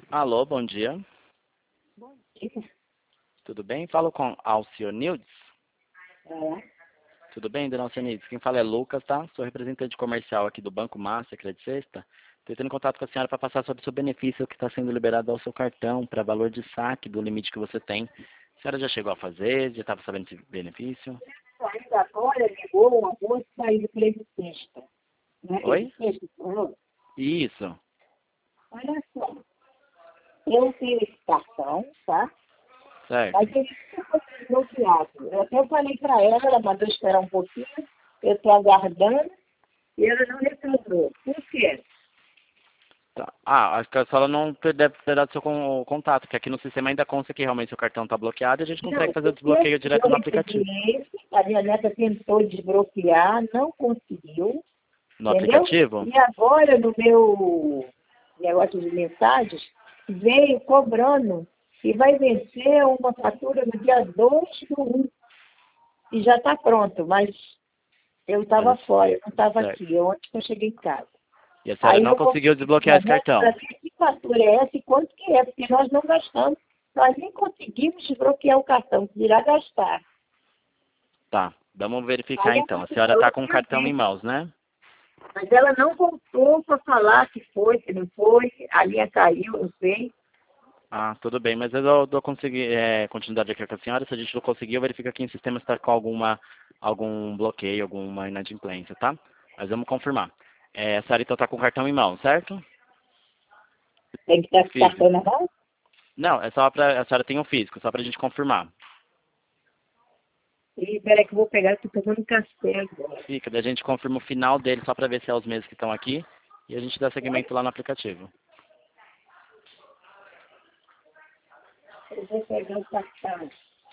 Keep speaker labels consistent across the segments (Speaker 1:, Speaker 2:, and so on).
Speaker 1: Alô, bom dia.
Speaker 2: Bom dia.
Speaker 1: Tudo bem? Falo com Alcionildes.
Speaker 2: É.
Speaker 1: Tudo bem, dona Alcionildes? Quem fala é Lucas, tá? Sou representante comercial aqui do Banco Master, Credit Sexta. Estou entrando em contato com a senhora para passar sobre o seu benefício que está sendo liberado ao seu cartão para valor de saque do limite que você tem. A senhora já chegou a fazer? Já estava sabendo desse benefício?
Speaker 2: Ainda agora ligou uma moça aí do Credit Sexta. Não é
Speaker 1: Oi?
Speaker 2: Credit Sexta? Falou?
Speaker 1: Isso.
Speaker 2: Olha só, eu tenho esse cartão, tá?
Speaker 1: Certo.
Speaker 2: Mas ele ficou desbloqueado. Eu até falei para ela mandou esperar um pouquinho, eu estou aguardando e ela não retornou. Por quê?
Speaker 1: Tá. Ah, acho que a senhora não deve ter dado seu contato, que aqui no sistema ainda consta que realmente seu cartão está bloqueado e a gente consegue
Speaker 2: Não,
Speaker 1: fazer o
Speaker 2: porque
Speaker 1: desbloqueio direto
Speaker 2: eu
Speaker 1: no aplicativo.
Speaker 2: recebi esse, a minha neta tentou desbloquear, não conseguiu,
Speaker 1: No
Speaker 2: entendeu?
Speaker 1: aplicativo?
Speaker 2: E agora no meu negócio de mensagens, veio cobrando e vai vencer uma fatura no dia 2/1 e já está pronto, mas eu estava
Speaker 1: Mas,
Speaker 2: fora, eu não estava
Speaker 1: certo.
Speaker 2: aqui, ontem que eu cheguei em casa.
Speaker 1: E a senhora
Speaker 2: Aí
Speaker 1: não
Speaker 2: eu vou
Speaker 1: conseguiu desbloquear esse
Speaker 2: para
Speaker 1: cartão?
Speaker 2: ver que fatura é essa e quanto que é, porque nós não gastamos, nós nem conseguimos desbloquear o cartão, que irá gastar.
Speaker 1: Tá, vamos verificar
Speaker 2: Aí a
Speaker 1: então. A
Speaker 2: moça
Speaker 1: senhora
Speaker 2: falou
Speaker 1: está
Speaker 2: que
Speaker 1: com o
Speaker 2: ia
Speaker 1: cartão em
Speaker 2: ver,
Speaker 1: mãos, né?
Speaker 2: mas ela não voltou para falar se foi, se não foi, a linha caiu, não sei.
Speaker 1: Ah, tudo bem, mas eu dou continuidade aqui com a senhora. Se a gente não conseguir, eu verifico aqui em sistema se está com algum bloqueio, alguma inadimplência, tá? Mas vamos confirmar. A senhora então está com o cartão em mão, certo?
Speaker 2: Tem que
Speaker 1: O
Speaker 2: estar com o
Speaker 1: físico.
Speaker 2: cartão na mão.
Speaker 1: Não, é só para a senhora tem um físico, só para a gente confirmar.
Speaker 2: E peraí que eu vou pegar, estou tomando café agora.
Speaker 1: Fica, daí a gente confirma o final dele só para ver se é os mesmos que estão aqui e a gente dá seguimento lá no aplicativo.
Speaker 2: Eu vou pegar o cartão.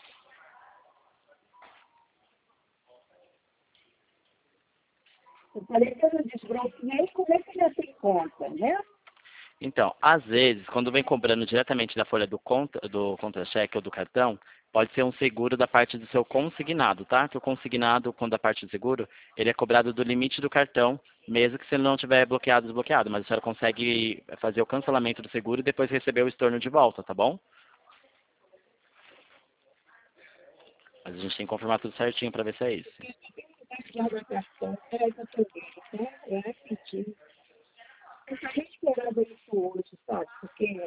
Speaker 2: Eu falei que eu não desbloqueei, como é que já tem conta, né?
Speaker 1: Então, às vezes, quando vem cobrando diretamente da folha do contra-cheque ou do cartão, pode ser um seguro da parte do seu consignado, tá? Que o consignado, quando a parte do seguro, ele é cobrado do limite do cartão, mesmo que se ele não tiver bloqueado, desbloqueado. Mas a senhora consegue fazer o cancelamento do seguro e depois receber o estorno de volta, tá bom? Mas a gente tem que confirmar tudo certinho para ver se é isso.
Speaker 2: Guarda o cartão. Peraí que eu tô vendo, tá? É rapidinho. Eu só nem esperava isso hoje, sabe? Porque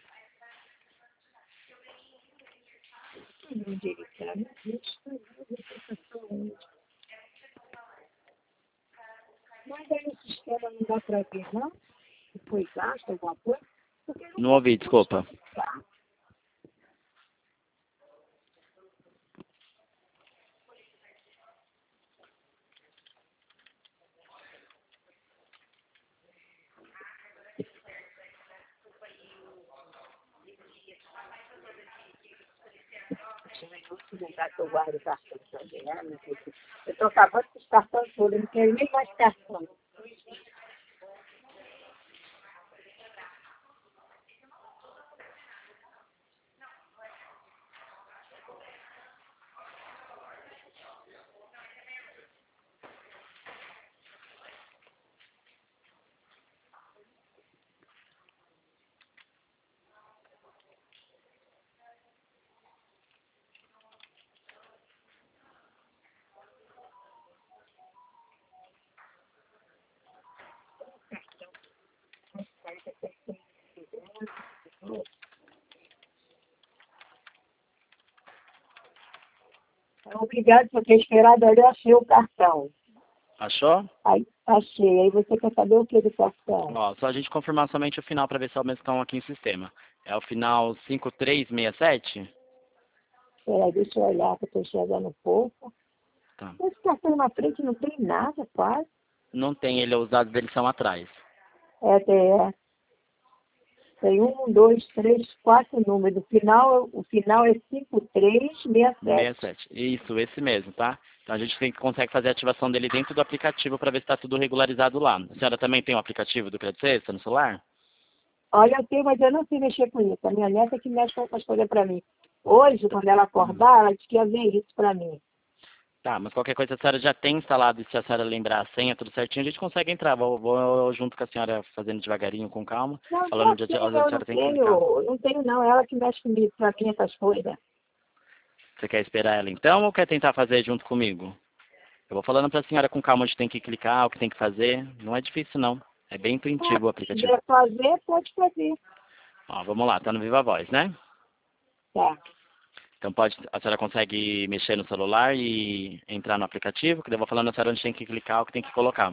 Speaker 2: onde ele está, meu Deus, onde? Mas aí no sistema não dá para ver, não? Se foi gasto alguma coisa, porque eu não
Speaker 1: Não ouvi,
Speaker 2: consigo
Speaker 1: desculpa.
Speaker 2: descontar. Tinha outro lugar que eu guardo o cartão também, né? Eu estou acabando com os cartões todos, eu não quero nem mais cartão. Obrigado por ter esperado, aí eu achei o cartão.
Speaker 1: Achou?
Speaker 2: Aí, achei. Aí você quer saber o que do cartão?
Speaker 1: Ó, só a gente confirmar somente o final para ver se é o mesmo que estão aqui em sistema. É o final 5367?
Speaker 2: Peraí, deixa eu olhar que eu estou chegando um pouco.
Speaker 1: Tá.
Speaker 2: Esse cartão na frente não tem nada, quase.
Speaker 1: Não tem ele, os dados dele são atrás.
Speaker 2: Tem 1, 2, 3, 4 números. O final é 5367.
Speaker 1: 67. Isso, esse mesmo, tá? Então a gente consegue fazer a ativação dele dentro do aplicativo para ver se está tudo regularizado lá. A senhora também tem o aplicativo do Credit Sexta no celular?
Speaker 2: Olha, eu tenho, mas eu não sei mexer com isso. A minha neta é que mexe com essas coisas para mim. Hoje, quando ela acordar, ela disse que ia ver isso para mim.
Speaker 1: Tá, mas qualquer coisa a senhora já tem instalado e se a senhora lembrar a senha, tudo certinho, a gente consegue entrar. Vou junto com a senhora fazendo devagarinho, com calma,
Speaker 2: Não,
Speaker 1: falando
Speaker 2: só
Speaker 1: onde
Speaker 2: assim,
Speaker 1: a
Speaker 2: eu
Speaker 1: senhora tem que clicar.
Speaker 2: não tenho não, ela que mexe comigo, pra mim essas coisas.
Speaker 1: Você quer esperar ela então ou quer tentar fazer junto comigo? Eu vou falando pra senhora com calma onde tem que clicar, o que tem que fazer. Não é difícil não. É bem intuitivo o
Speaker 2: Se
Speaker 1: aplicativo.
Speaker 2: quiser fazer, pode fazer.
Speaker 1: Ó, vamos lá, tá no Viva Voz, né?
Speaker 2: Tá.
Speaker 1: Então a senhora consegue mexer no celular e entrar no aplicativo, que daí eu vou falando a senhora onde tem que clicar, o que tem que colocar.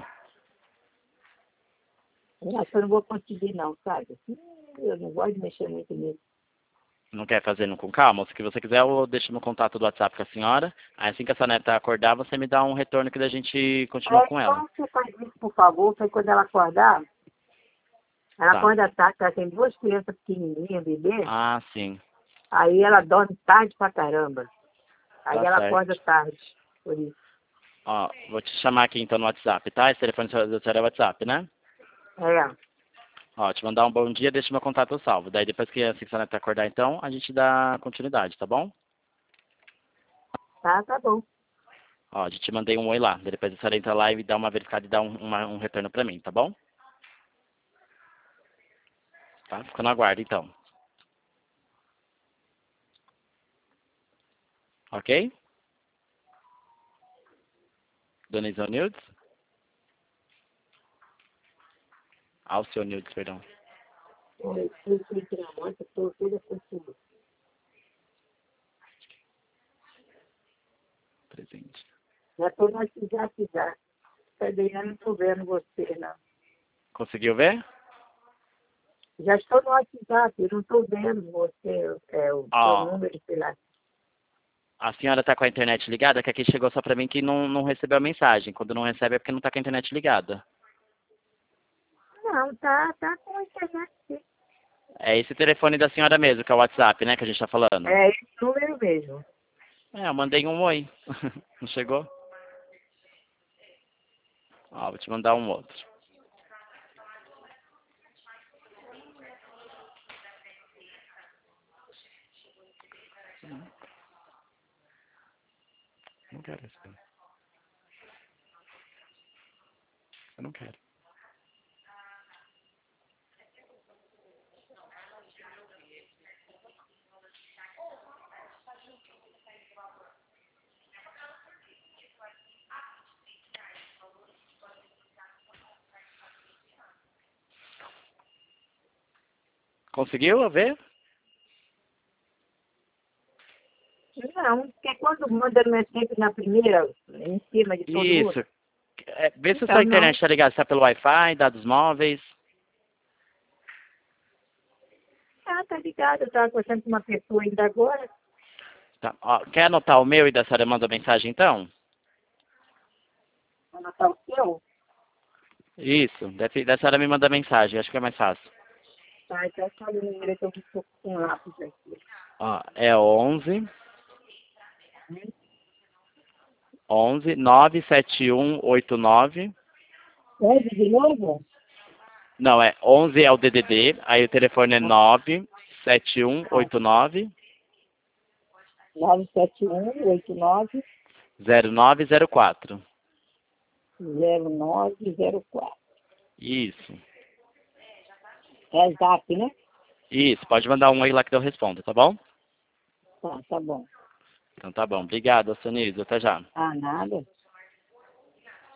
Speaker 2: Eu acho que eu não vou conseguir não, sabe? Eu não gosto de mexer muito nisso.
Speaker 1: Não quer fazer com calma? Se você quiser, eu deixo no contato do WhatsApp com a senhora. Aí assim que a sua neta acordar, você me dá um retorno que daí a gente continua com ela.
Speaker 2: Então, você faz isso, por favor, foi quando ela acordar. Ela
Speaker 1: Tá.
Speaker 2: acorda tarde, ela tem duas crianças pequenininhas, bebê.
Speaker 1: Ah, sim.
Speaker 2: Aí ela dorme tarde pra caramba. Aí
Speaker 1: Tá
Speaker 2: ela
Speaker 1: certo.
Speaker 2: acorda tarde, por isso.
Speaker 1: Ó, vou te chamar aqui então no WhatsApp, tá? Esse telefone da senhora é WhatsApp, né?
Speaker 2: É,
Speaker 1: Ó, te mandar um bom dia, deixa meu contato salvo. Daí depois que assim que a sua neta acordar então, a gente dá continuidade, tá bom?
Speaker 2: tá bom.
Speaker 1: Ó, já te mandei um oi lá. Daí depois a senhora entra lá e dá uma verificada e dá um retorno pra mim, tá bom? Tá? Fica no aguardo então. Ok? Dona Isonildes? Alcionildes, perdão.
Speaker 2: Eu fui tirar ontem, estou toda funcionando.
Speaker 1: Presente.
Speaker 2: Já estou no WhatsApp já. Cadê? Eu não estou vendo você, não.
Speaker 1: Conseguiu ver?
Speaker 2: Já estou no WhatsApp, eu não estou vendo você, o seu
Speaker 1: Ó,
Speaker 2: número, sei lá.
Speaker 1: a senhora tá com a internet ligada? Que aqui chegou só pra mim que não recebeu a mensagem. Quando não recebe é porque não tá com a internet ligada.
Speaker 2: Não, tá com a internet. Sim.
Speaker 1: É esse telefone da senhora mesmo, que é o WhatsApp, né, que a gente tá falando.
Speaker 2: É esse número mesmo.
Speaker 1: É, eu mandei um oi. Não chegou? Ó, vou te mandar um outro. Não quero esse. Eu não quero. Conseguiu ver?
Speaker 2: Não, porque quando manda não é sempre na primeira, em cima de todo mundo.
Speaker 1: Isso. É, vê se a sua
Speaker 2: Então, não.
Speaker 1: internet tá ligada, se tá pelo Wi-Fi, dados móveis.
Speaker 2: Ah, tá ligado, eu estava conversando com uma pessoa ainda agora.
Speaker 1: Tá. Ó, quer anotar o meu e da senhora manda mensagem então?
Speaker 2: Anotar o seu.
Speaker 1: Isso. Da senhora me manda mensagem, acho que é mais fácil.
Speaker 2: Tá, então fala o número que eu estou com um lápis aqui.
Speaker 1: Ó, é 11 97189.
Speaker 2: Pede de novo?
Speaker 1: Não, é 11 é o DDD, aí o telefone é 97189
Speaker 2: 97189
Speaker 1: 0904.
Speaker 2: 0904.
Speaker 1: Isso.
Speaker 2: É zap, né?
Speaker 1: Isso, pode mandar um aí lá que eu respondo, tá bom?
Speaker 2: Tá bom.
Speaker 1: Então tá bom. Obrigado, Sonise. Até já.
Speaker 2: Ah, nada.